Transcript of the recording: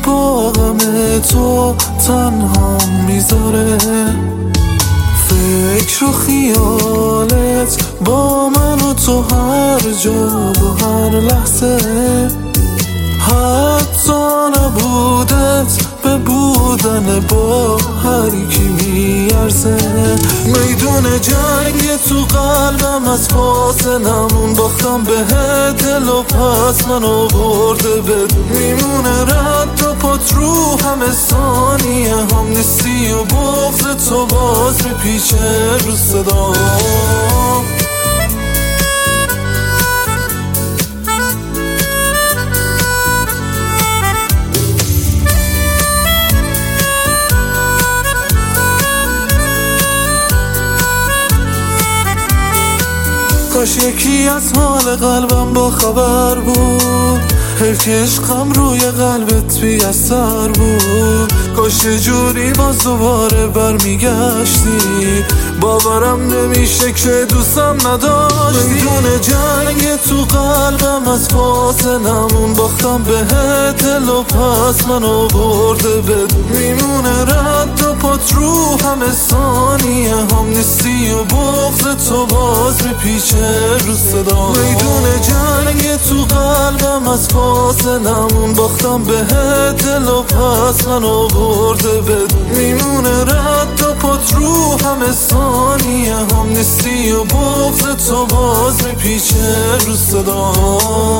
با غم تو تنها میذاره. فکر و خیالت با من و تو هر جا و هر لحظه، حتی نبودت به بودن با هر کی میارزه. میدون جنگ تو قلبم از فاصلمون باختم بهت، دل و پس منو برده بد میمونه رد و پات رو همه ثانیه هم نیستی و بغض تو باز میپیچه رو صدا. کاش یکی از حال قلبم با خبر بود، حیف که عشقم روی قلبت بی اثر بود. کاش یه جوری باز دوباره برمیگشتی، باورم نمیشه که دوستم نداشتی. میدون جنگ تو قلبم از فاصلمون باختم بهت، دل و پس منو برده بد میمونه رد و پات رو همه ثانیه هم نیستی و بغض تو باز میپیچه رو صدا. میدون جنگ تو قلبم از فاصلمون باختم بهت، دل و پس منو برده بد میمونه رد و پات رو همه ثانیه هم نیستی و بغض تو باز میپیچه رو صدا.